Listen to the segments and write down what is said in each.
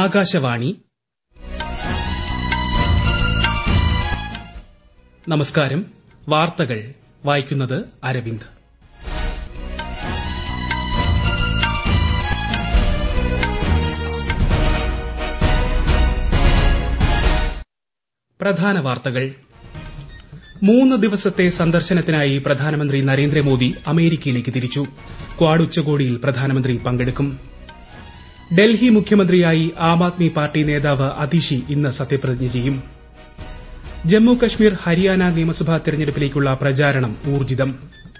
ആകാശവാണി. നമസ്കാരം. വാർത്തകൾ വായിക്കുന്നത് അരവിന്ദ്. പ്രധാന വാർത്തകൾ. 3 ദിവസത്തെ സന്ദർശനത്തിനായി പ്രധാനമന്ത്രി നരേന്ദ്രമോദി അമേരിക്കയിലേക്ക് തിരിച്ചു. ക്വാഡ് ഉച്ചകോടിയിൽ പ്രധാനമന്ത്രി പങ്കെടുക്കും. ഡൽഹി മുഖ്യമന്ത്രിയായി ആം ആദ്മി പാർട്ടി നേതാവ് അതിഷി ഇന്ന് സത്യപ്രതിജ്ഞ ചെയ്യും. ജമ്മു കശ്മീർ ഹരിയാന നിയമസഭാ തെരഞ്ഞെടുപ്പിലേക്കുള്ള പ്രചാരണം ഊർജ്ജിതം.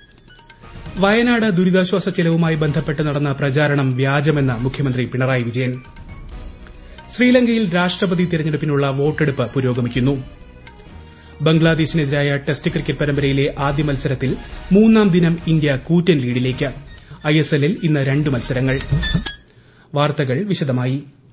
വയനാട് ദുരിതാശ്വാസ ചെലവുമായി ബന്ധപ്പെട്ട് നടന്ന പ്രചാരണം വ്യാജമെന്ന് മുഖ്യമന്ത്രി പിണറായി വിജയൻ. ശ്രീലങ്കയിൽ രാഷ്ട്രപതി തെരഞ്ഞെടുപ്പിനുള്ള വോട്ടെടുപ്പ് പുരോഗമിക്കുന്നു. ബംഗ്ലാദേശിനെതിരായ ടെസ്റ്റ് ക്രിക്കറ്റ് പരമ്പരയിലെ ആദ്യ മത്സരത്തിൽ 3-ാം ദിനം ഇന്ത്യ കൂറ്റൻ ലീഡിലേക്ക്. ഐഎസ്എല്ലിൽ ഇന്ന് 2 മത്സരങ്ങൾ. വാർത്തകൾ വിശദമായി.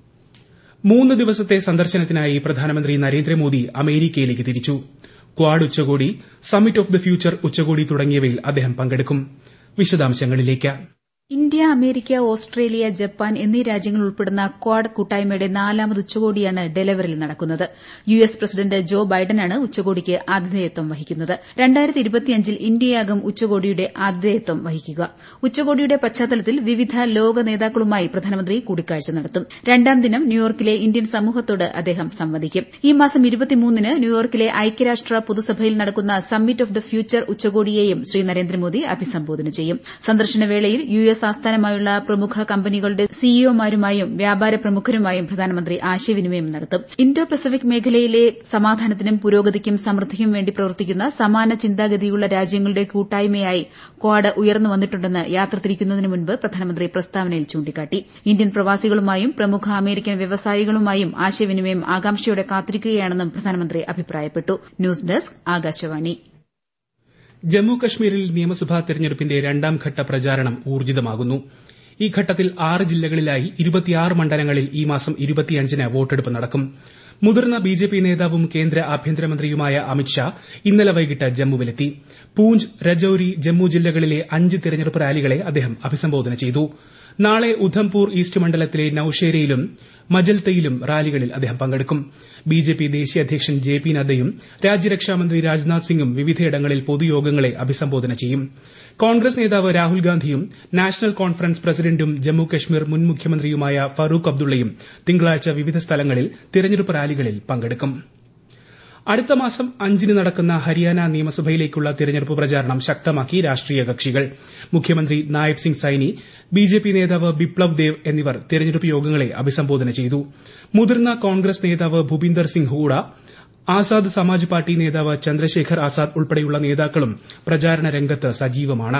3 ദിവസത്തെ സന്ദർശനത്തിനായി പ്രധാനമന്ത്രി നരേന്ദ്രമോദി അമേരിക്കയിലേക്ക് തിരിച്ചു. ക്വാഡ് ഉച്ചകോടി, സമ്മിറ്റ് ഓഫ് ദ ഫ്യൂച്ചർ ഉച്ചകോടി തുടങ്ങിയവയിൽ അദ്ദേഹം പങ്കെടുക്കും. വിശദാംശങ്ങളിലേക്ക്. ഇന്ത്യ, അമേരിക്ക, ഓസ്ട്രേലിയ, ജപ്പാൻ എന്നീ രാജ്യങ്ങൾ ഉൾപ്പെടുന്ന ക്വാഡ് കൂട്ടായ്മയുടെ 4ാമത് ഉച്ചകോടിയാണ് ഡെലവറിൽ നടക്കുന്നത്. യുഎസ് പ്രസിഡന്റ് ജോ ബൈഡനാണ് ഉച്ചകോടിക്ക് ആതിഥേയത്വം വഹിക്കുന്നത്. 2025ൽ ഇന്ത്യയാകും ഉച്ചകോടിയുടെ ആതിഥേയത്വം വഹിക്കുക. ഉച്ചകോടിയുടെ പശ്ചാത്തലത്തിൽ വിവിധ ലോക നേതാക്കളുമായി പ്രധാനമന്ത്രി കൂടിക്കാഴ്ച നടത്തും. 2ാം ദിനം ന്യൂയോർക്കിലെ ഇന്ത്യൻ സമൂഹത്തോട് അദ്ദേഹം സംവദിക്കും. ഈ മാസം 23ന് ന്യൂയോർക്കിലെ ഐക്യരാഷ്ട്ര പൊതുസഭയിൽ നടക്കുന്ന summit of the future ഉച്ചകോടിയെയും Shri Narendra Modi അഭിസംബോധന ചെയ്യും. സന്ദർശനവേളയിൽ യുഎസ് ആസ്ഥാനമായുള്ള പ്രമുഖ കമ്പനികളുടെ സിഇഒമാരുമായും വ്യാപാര പ്രമുഖരുമായും പ്രധാനമന്ത്രി ആശയവിനിമയം നടത്തും. ഇന്തോ പസഫിക് മേഖലയിലെ സമാധാനത്തിനും പുരോഗതിക്കും സമൃദ്ധിക്കും വേണ്ടി പ്രവർത്തിക്കുന്ന സമാന ചിന്താഗതിയുള്ള രാജ്യങ്ങളുടെ കൂട്ടായ്മയായി ക്വാഡ് ഉയർന്നു വന്നിട്ടുണ്ടെന്ന് യാത്ര തിരിക്കുന്നതിന് മുൻപ് പ്രധാനമന്ത്രി പ്രസ്താവനയിൽ ചൂണ്ടിക്കാട്ടി. ഇന്ത്യൻ പ്രവാസികളുമായും പ്രമുഖ അമേരിക്കൻ വ്യവസായികളുമായും ആശയവിനിമയം ആകാംക്ഷയോടെ കാത്തിരിക്കുകയാണെന്നും പ്രധാനമന്ത്രി അഭിപ്രായപ്പെട്ടു. News desk, Akashvani. ജമ്മു കശ്മീരിൽ നിയമസഭാ തെരഞ്ഞെടുപ്പിന്റെ 2ാം ഘട്ട പ്രചാരണം ഊർജ്ജിതമാകുന്നു. ഈ ഘട്ടത്തിൽ 6 ജില്ലകളിലായി 26 മണ്ഡലങ്ങളിൽ ഈ മാസം 25ന് വോട്ടെടുപ്പ് നടക്കും. മുതിർന്ന ബിജെപി നേതാവും കേന്ദ്ര ആഭ്യന്തരമന്ത്രിയുമായ അമിത്ഷാ ഇന്നലെ വൈകിട്ട് ജമ്മുവിലെത്തി. പൂഞ്ച്, രജൌരി, ജമ്മു ജില്ലകളിലെ 5 തെരഞ്ഞെടുപ്പ് റാലികളെ അദ്ദേഹം അഭിസംബോധന ചെയ്തു. നാളെ ഉധംപൂർ ഈസ്റ്റ് മണ്ഡലത്തിലെ നൌഷേരയിലും മജൽത്തയിലും റാലികളിൽ അദ്ദേഹം പങ്കെടുക്കും. ബിജെപി ദേശീയ അധ്യക്ഷൻ ജെ.പി. നദ്ദയും രാജ്യരക്ഷാമന്ത്രി രാജ്നാഥ് സിംഗും വിവിധയിടങ്ങളിൽ പൊതുയോഗങ്ങളെ അഭിസംബോധന ചെയ്യും. കോൺഗ്രസ് നേതാവ് രാഹുൽ ഗാന്ധിയും നാഷണൽ കോൺഫറൻസ് പ്രസിഡന്റും ജമ്മു കശ്മീർ മുൻ മുഖ്യമന്ത്രിയുമായ ഫറൂഖ് അബ്ദുള്ളയും തിങ്കളാഴ്ച വിവിധ സ്ഥലങ്ങളിൽ തെരഞ്ഞെടുപ്പ് റാലികളിൽ പങ്കെടുക്കും. അടുത്ത മാസം 5ന് നടക്കുന്ന ഹരിയാന നിയമസഭയിലേക്കുള്ള തെരഞ്ഞെടുപ്പ് പ്രചാരണം ശക്തമാക്കി രാഷ്ട്രീയ കക്ഷികൾ. മുഖ്യമന്ത്രി നായബ് സിംഗ് സൈനി, ബിജെപി നേതാവ് ബിപ്ലവ് ദേവ് എന്നിവർ തെരഞ്ഞെടുപ്പ് യോഗങ്ങളെ അഭിസംബോധന ചെയ്തു. മുതിർന്ന കോൺഗ്രസ് നേതാവ് ഭൂപിന്ദർ സിംഗ് ഹൂഡ, ആസാദ് സമാജ് പാർട്ടി നേതാവ് ചന്ദ്രശേഖർ ആസാദ് ഉൾപ്പെടെയുള്ള നേതാക്കളും പ്രചാരണ രംഗത്ത് സജീവമാണ്.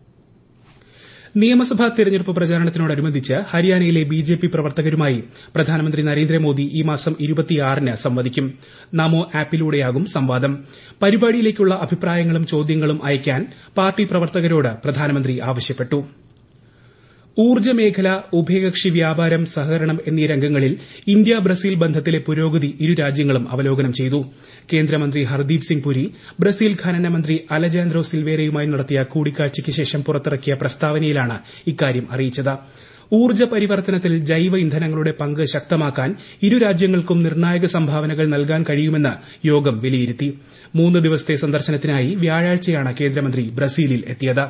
നിയമസഭാ തെരഞ്ഞെടുപ്പ് പ്രചാരണത്തിനോടനുബന്ധിച്ച് ഹരിയാനയിലെ ബിജെപി പ്രവർത്തകരുമായി പ്രധാനമന്ത്രി നരേന്ദ്രമോദി ഈ മാസം 26ന് സംവദിക്കും. നമോ ആപ്പിലൂടെയാകും സംവാദം. പരിപാടിയിലേക്കുള്ള അഭിപ്രായങ്ങളും ചോദ്യങ്ങളും അയയ്ക്കാൻ പാർട്ടി പ്രവർത്തകരോട് പ്രധാനമന്ത്രി ആവശ്യപ്പെട്ടു. ഊർജ്ജ മേഖല, ഉഭയകക്ഷി വ്യാപാരം, സഹകരണം എന്നീ രംഗങ്ങളിൽ ഇന്ത്യ ബ്രസീൽ ബന്ധത്തിലെ പുരോഗതി ഇരു രാജ്യങ്ങളും അവലോകനം ചെയ്തു. കേന്ദ്രമന്ത്രി ഹർദീപ് സിംഗ് പുരി ബ്രസീൽ ഖനന മന്ത്രി അലജാൻഡ്രോ സിൽവേരയുമായി നടത്തിയ കൂടിക്കാഴ്ചയ്ക്ക് ശേഷം പുറത്തിറക്കിയ പ്രസ്താവനയിലാണ് ഇക്കാര്യം അറിയിച്ചത്. ഊർജ്ജ പരിവർത്തനത്തിൽ ജൈവ ഇന്ധനങ്ങളുടെ പങ്ക് ശക്തമാക്കാൻ ഇരു രാജ്യങ്ങൾക്കും നിർണായക സംഭാവനകൾ നൽകാൻ കഴിയുമെന്ന് യോഗം വിലയിരുത്തി. 3 ദിവസത്തെ സന്ദർശനത്തിനായി വ്യാഴാഴ്ചയാണ് കേന്ദ്രമന്ത്രി ബ്രസീലിൽ എത്തിയത്.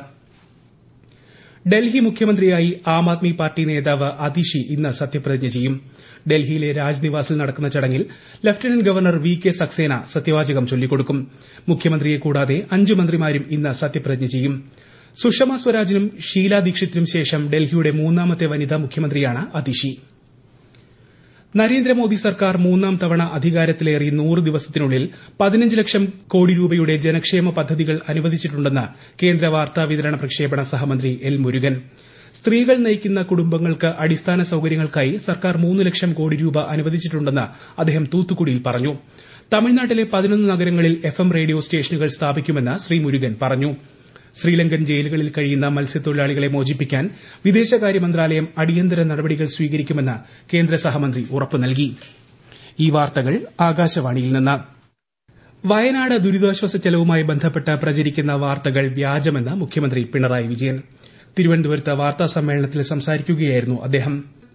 ഡൽഹി മുഖ്യമന്ത്രിയായി ആം ആദ്മി പാർട്ടി നേതാവ് അതിഷി ഇന്ന് സത്യപ്രതിജ്ഞ ചെയ്യും. ഡൽഹിയിലെ രാജ്നിവാസിൽ നടക്കുന്ന ചടങ്ങിൽ ലഫ്റ്റനന്റ് ഗവർണർ വി.കെ. സക്സേന സത്യവാചകം ചൊല്ലിക്കൊടുക്കും. മുഖ്യമന്ത്രിയെ കൂടാതെ 5 മന്ത്രിമാരും ഇന്ന് സത്യപ്രതിജ്ഞ ചെയ്യും. സുഷമ സ്വരാജിനും ഷീല ദീക്ഷിത്തിനും ശേഷം ഡൽഹിയുടെ 3ാമത്തെ വനിതാ മുഖ്യമന്ത്രിയാണ് അതിഷി. നരേന്ദ്രമോദി സർക്കാർ 3ാം തവണ അധികാരത്തിലേറി 100 ദിവസത്തിനുള്ളിൽ 15 ലക്ഷം കോടി രൂപയുടെ ജനക്ഷേമ പദ്ധതികൾ അനുവദിച്ചിട്ടുണ്ടെന്ന് കേന്ദ്ര വാർത്താവിതരണ പ്രക്ഷേപണ സഹമന്ത്രി എൽ. മുരുകൻ. സ്ത്രീകൾ നയിക്കുന്ന കുടുംബങ്ങൾക്ക് അടിസ്ഥാന സൌകര്യങ്ങൾക്കായി സർക്കാർ 3 ലക്ഷം കോടി രൂപ അനുവദിച്ചിട്ടുണ്ടെന്ന് അദ്ദേഹം തൂത്തുക്കുടിയിൽ പറഞ്ഞു. തമിഴ്നാട്ടിലെ 11 നഗരങ്ങളിൽ FM റേഡിയോ സ്റ്റേഷനുകൾ സ്ഥാപിക്കുമെന്ന് ശ്രീ മുരുകൻ പറഞ്ഞു. ശ്രീലങ്കൻ ജയിലുകളിൽ കഴിയുന്ന മത്സ്യത്തൊഴിലാളികളെ മോചിപ്പിക്കാൻ വിദേശകാര്യ മന്ത്രാലയം അടിയന്തര നടപടികൾ സ്വീകരിക്കുമെന്ന് കേന്ദ്ര സഹമന്ത്രി ഉറപ്പു നൽകി. ഈ വാർത്തകൾ ആകാശവാണിയിൽ നിന്ന്. വയനാട് ദുരിതാശ്വാസ ചെലവുമായി ബന്ധപ്പെട്ട് പ്രചരിക്കുന്ന വാർത്തകൾ വ്യാജമെന്ന് മുഖ്യമന്ത്രി പിണറായി വിജയൻ. തിരുവനന്തപുരത്ത് വാർത്താസമ്മേളനത്തിൽ സംസാരിക്കുകയായിരുന്നു അദ്ദേഹം.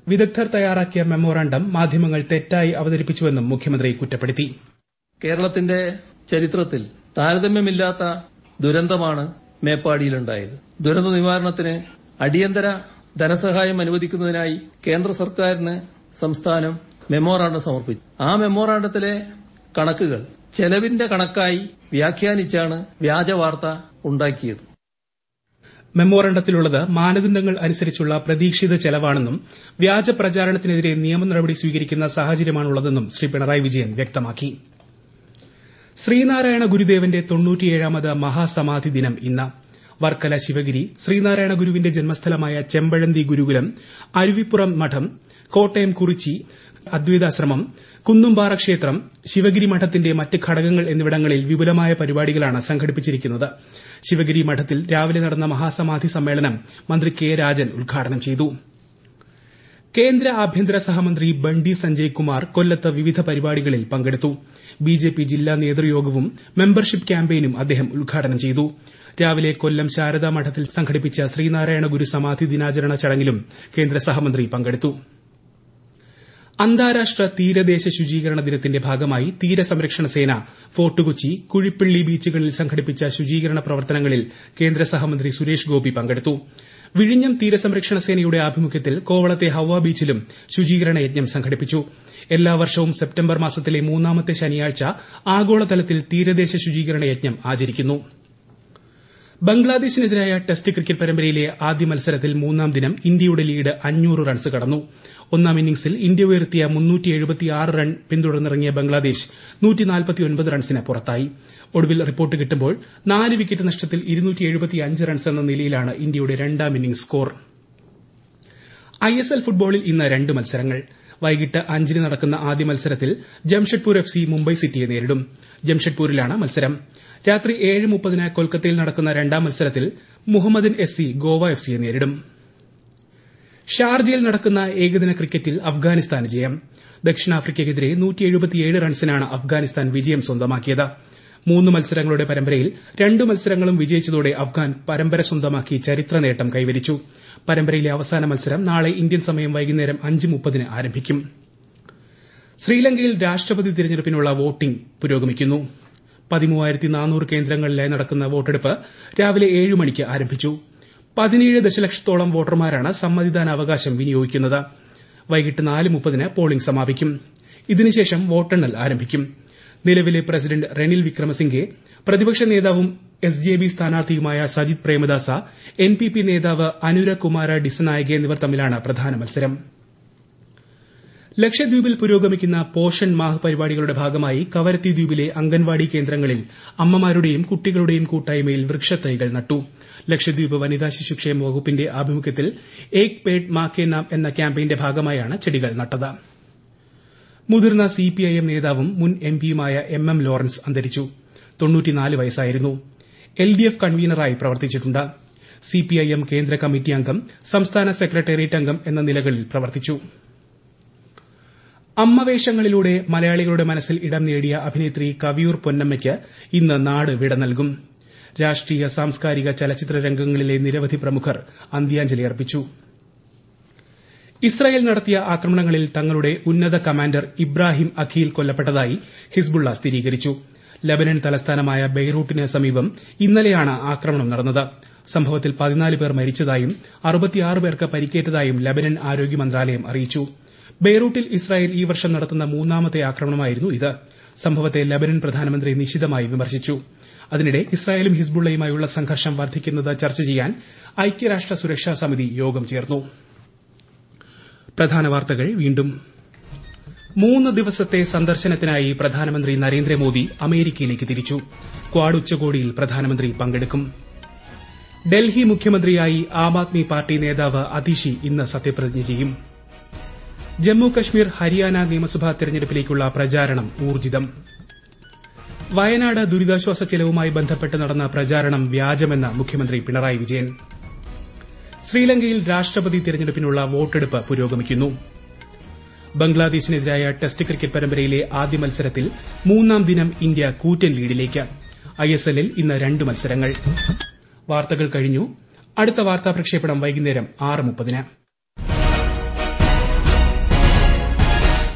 വിദഗ്ധർ തയ്യാറാക്കിയ മെമ്മോറാണ്ടം മാധ്യമങ്ങൾ തെറ്റായി അവതരിപ്പിച്ചുവെന്നും മുഖ്യമന്ത്രി കുറ്റപ്പെടുത്തി. കേരളത്തിന്റെ ചരിത്രത്തിൽ താരതമ്യമില്ലാത്ത ദുരന്തമാണ് മേപ്പാടിയിലുണ്ടായത്. ദുരന്ത നിവാരണത്തിന് അടിയന്തര ധനസഹായം അനുവദിക്കുന്നതിനായി കേന്ദ്ര സർക്കാരിന് സംസ്ഥാനം മെമ്മോറാണ്ടം സമർപ്പിച്ചു. ആ മെമ്മോറാണ്ടത്തിലെ കണക്കുകൾ ചെലവിന്റെ കണക്കായി വ്യാഖ്യാനിച്ചാണ് വ്യാജ വാർത്ത ഉണ്ടാക്കിയത്. മെമ്മോറാണ്ടത്തിലുള്ളത് മാനദണ്ഡങ്ങൾ അനുസരിച്ചുള്ള പ്രതീക്ഷിത ചെലവാണെന്നും വ്യാജ പ്രചാരണത്തിനെതിരെ നിയമ നടപടി സ്വീകരിക്കുന്ന സാഹചര്യമാണുള്ളതെന്നും ശ്രീ പിണറായി വിജയൻ വ്യക്തമാക്കി. ശ്രീനാരായണ ഗുരുദേവന്റെ 97ാമത് മഹാസമാധി ദിനം ഇന്ന്. വർക്കല ശിവഗിരി ശ്രീനാരായണ ഗുരുവിന്റെ ജന്മസ്ഥലമായ ചെമ്പഴന്തി ഗുരുകുലം, അരുവിപ്പുറം മഠം, കോട്ടയം കുറിച്ചി അദ്വൈതാശ്രമം, കുന്നുംപാറ ക്ഷേത്രം, ശിവഗിരി മഠത്തിന്റെ മറ്റ് ഘടകങ്ങൾ എന്നിവിടങ്ങളിൽ വിപുലമായ പരിപാടികളാണ് സംഘടിപ്പിച്ചിരിക്കുന്നത്. ശിവഗിരി മഠത്തിൽ രാവിലെ നടന്ന മഹാസമാധി സമ്മേളനം മന്ത്രി കെ രാജൻ ഉദ്ഘാടനം ചെയ്തു. കേന്ദ്ര ആഭ്യന്തര സഹമന്ത്രി ബണ്ടി സഞ്ജയ് കുമാർ കൊല്ലത്ത് വിവിധ പരിപാടികളിൽ പങ്കെടുത്തു. ബിജെപി ജില്ലാ നേതൃയോഗവും മെമ്പർഷിപ്പ് ക്യാമ്പയിനും അദ്ദേഹം ഉദ്ഘാടനം ചെയ്തു. രാവിലെ കൊല്ലം ശാരദാ മഠത്തിൽ സംഘടിപ്പിച്ച ശ്രീനാരായണ ഗുരു സമാധി ദിനാചരണ ചടങ്ങിലും കേന്ദ്ര സഹമന്ത്രി പങ്കെടുത്തു. അന്താരാഷ്ട്ര തീരദേശ ശുചീകരണ ദിനത്തിന്റെ ഭാഗമായി തീരസംരക്ഷണ സേന ഫോർട്ട് കൊച്ചി, കുഴിപ്പള്ളി ബീച്ചുകളിൽ സംഘടിപ്പിച്ച ശുചീകരണ പ്രവർത്തനങ്ങളിൽ കേന്ദ്ര സഹമന്ത്രി സുരേഷ് ഗോപി പങ്കെടുത്തു. വിഴിഞ്ഞം തീരസംരക്ഷണ സേനയുടെ ആഭിമുഖ്യത്തിൽ കോവളത്തെ ഹവ്വ ബീച്ചിലും ശുചീകരണ യജ്ഞം സംഘടിപ്പിച്ചു. എല്ലാ വർഷവും സെപ്റ്റംബർ മാസത്തിലെ 3ാമത്തെ ശനിയാഴ്ച ആഗോളതലത്തിൽ തീരദേശ ശുചീകരണ യജ്ഞം ആചരിക്കുന്നു. ബംഗ്ലാദേശിനെതിരായ ടെസ്റ്റ് ക്രിക്കറ്റ് പരമ്പരയിലെ ആദ്യ മത്സരത്തിൽ 3ാം ദിനം ഇന്ത്യയുടെ ലീഡ് 500 റൺസ് കടന്നു. 1ാം ഇന്നിംഗ്സിൽ ഇന്ത്യ ഉയർത്തിയ 376 റൺ പിന്തുടർന്നിറങ്ങിയ ബംഗ്ലാദേശ് 149 റൺസിന് പുറത്തായി. ഒടുവിൽ റിപ്പോർട്ട് കിട്ടുമ്പോൾ 4 വിക്കറ്റ് നഷ്ടത്തിൽ 275 റൺസ് എന്ന നിലയിലാണ് ഇന്ത്യയുടെ 2ാം ഇന്നിംഗ്സ് സ്കോർ. ISL ഫുട്ബോളിൽ ഇന്ന് 2 മത്സരങ്ങൾ. വൈകിട്ട് 5-ന് നടക്കുന്ന ആദ്യ മത്സരത്തിൽ ജംഷഡ്പൂർ FC മുംബൈ സിറ്റിയെ നേരിടും. ജംഷഡ്പൂരിലാണ് മത്സരം. രാത്രി 7:30-ന് കൊൽക്കത്തയിൽ നടക്കുന്ന 2ാം മത്സരത്തിൽ മുഹമ്മദൻ SC ഗോവ FCയെ നേരിടും. ഷാർജയിൽ നടക്കുന്ന ഏകദിന ക്രിക്കറ്റിൽ അഫ്ഗാനിസ്ഥാന് ജയം. ദക്ഷിണാഫ്രിക്കയ്ക്കെതിരെ 177 റൺസിനാണ് അഫ്ഗാനിസ്ഥാൻ വിജയം സ്വന്തമാക്കിയത്. 3 മത്സരങ്ങളുടെ പരമ്പരയിൽ 2 മത്സരങ്ങളും വിജയിച്ചതോടെ അഫ്ഗാൻ പരമ്പര സ്വന്തമാക്കി ചരിത്ര നേട്ടം കൈവരിച്ചു. പരമ്പരയിലെ അവസാന മത്സരം നാളെ ഇന്ത്യൻ സമയം വൈകുന്നേരം 5:30-ന് ആരംഭിക്കും. ശ്രീലങ്കയിൽ രാഷ്ട്രപതി തിരഞ്ഞെടുപ്പിനുള്ള വോട്ടിംഗ് പുരോഗമിക്കുന്നു. 13,400 കേന്ദ്രങ്ങളിലായി നടക്കുന്ന വോട്ടെടുപ്പ് രാവിലെ 7 മണിക്ക് ആരംഭിച്ചു. 17 ദശലക്ഷത്തോളം വോട്ടർമാരാണ് സമ്മതിദാനാവകാശം വിനിയോഗിക്കുന്നത്. വൈകിട്ട് 4:30-ന് പോളിംഗ് സമാപിക്കും. ഇതിനുശേഷം വോട്ടെണ്ണൽ ആരംഭിക്കും. നിലവിലെ പ്രസിഡന്റ് റെനിൽ വിക്രമസിംഗെ, പ്രതിപക്ഷ നേതാവും SJB സ്ഥാനാർത്ഥിയുമായ സജിത് പ്രേമദാസ, NPP നേതാവ് അനുര കുമാര ഡിസനായകെ എന്നിവർ തമ്മിലാണ് പ്രധാന മത്സരം. ലക്ഷദ്വീപിൽ പുരോഗമിക്കുന്ന പോഷൺ മാഹ് പരിപാടികളുടെ ഭാഗമായി കവരത്തി ദ്വീപിലെ അംഗൻവാടി കേന്ദ്രങ്ങളിൽ അമ്മമാരുടെയും കുട്ടികളുടെയും കൂട്ടായ്മയിൽ വൃക്ഷത്തൈകൾ നട്ടു. ലക്ഷദ്വീപ് വനിതാ ശിശുക്ഷേമ വകുപ്പിന്റെ ആഭിമുഖ്യത്തിൽ ഏക് പേഡ് മാ കെ നാം എന്ന ക്യാമ്പയിന്റെ ഭാഗമായാണ് ചെടികൾ നട്ടത്. മുതിർന്ന CPIM നേതാവും മുൻ MPയുമായ MM ലോറൻസ് അന്തരിച്ചു. 94 വയസ്സായിരുന്നു. LDF കൺവീനറായി പ്രവർത്തിച്ചിട്ടുണ്ട്. CPIM കേന്ദ്ര കമ്മിറ്റി അംഗം, സംസ്ഥാന സെക്രട്ടേറിയറ്റ് അംഗം എന്ന നിലകളിൽ പ്രവർത്തിച്ചു. അമ്മവേഷങ്ങളിലൂടെ മലയാളികളുടെ മനസ്സിൽ ഇടം നേടിയ അഭിനേത്രി കവിയൂർ പൊന്നമ്മയ്ക്ക് ഇന്ന് നാട് വിട നൽകും. രാഷ്ട്രീയ, സാംസ്കാരിക, ചലച്ചിത്ര രംഗങ്ങളിലെ നിരവധി പ്രമുഖർ അന്ത്യാഞ്ജലി അർപ്പിച്ചു. ഇസ്രായേൽ നടത്തിയ ആക്രമണങ്ങളിൽ തങ്ങളുടെ ഉന്നത കമാൻഡർ ഇബ്രാഹിം അഖീൽ കൊല്ലപ്പെട്ടതായി ഹിസ്ബുള്ള സ്ഥിരീകരിച്ചു. ലബനൻ തലസ്ഥാനമായ ബെയ്റൂട്ടിന് സമീപം ഇന്നലെയാണ് ആക്രമണം നടന്നത്. സംഭവത്തിൽ 14 പേർ മരിച്ചതായും 66 പേർക്ക് പരിക്കേറ്റതായും ലബനൻ ആരോഗ്യ മന്ത്രാലയം അറിയിച്ചു. ബെയ്റൂട്ടിൽ ഇസ്രായേൽ ഈ വർഷം നടത്തുന്ന 3ാമത്തെ ആക്രമണമായിരുന്നു ഇത്. സംഭവത്തെ ലബനൻ പ്രധാനമന്ത്രി നിശിതമായി വിമർശിച്ചു. അതിനിടെ ഇസ്രായേലും ഹിസ്ബുള്ളയുമായുള്ള സംഘർഷം വർദ്ധിക്കുന്നത് ചർച്ച ചെയ്യാൻ ഐക്യരാഷ്ട്ര സുരക്ഷാ സമിതി യോഗം ചേർന്നു. പ്രധാന വാർത്തകൾ വീണ്ടും. 3 ദിവസത്തെ സന്ദർശനത്തിനായി പ്രധാനമന്ത്രി നരേന്ദ്രമോദി അമേരിക്കയിലേക്ക് തിരിച്ചു. ക്വാഡ് ഉച്ചകോടിയിൽ പ്രധാനമന്ത്രി പങ്കെടുക്കും. ഡൽഹി മുഖ്യമന്ത്രിയായി ആം ആദ്മി പാർട്ടി നേതാവ് അതിഷി ഇന്ന് സത്യപ്രതിജ്ഞ ചെയ്യും. ജമ്മു കശ്മീർ, ഹരിയാന നിയമസഭാ തെരഞ്ഞെടുപ്പിലേക്കുള്ള പ്രചാരണം ഊർജിതം. വയനാട് ദുരിതാശ്വാസ ചെലവുമായി ബന്ധപ്പെട്ട് നടന്ന പ്രചാരണം വ്യാജമെന്ന് മുഖ്യമന്ത്രി പിണറായി വിജയൻ. ശ്രീലങ്കയിൽ രാഷ്ട്രപതി തെരഞ്ഞെടുപ്പിനുള്ള വോട്ടെടുപ്പ് പുരോഗമിക്കുന്നു. ബംഗ്ലാദേശിനെതിരായ ടെസ്റ്റ് ക്രിക്കറ്റ് പരമ്പരയിലെ ആദ്യ മത്സരത്തിൽ 3ാം ദിനം ഇന്ത്യ കൂറ്റൻ ലീഡിലേക്ക്. ISLൽ ഇന്ന് 2 മത്സരങ്ങൾ. വാർത്തകൾ കഴിഞ്ഞു. അടുത്ത വാർത്താ പ്രക്ഷേപണം വൈകുന്നേരം 6:30-ന്.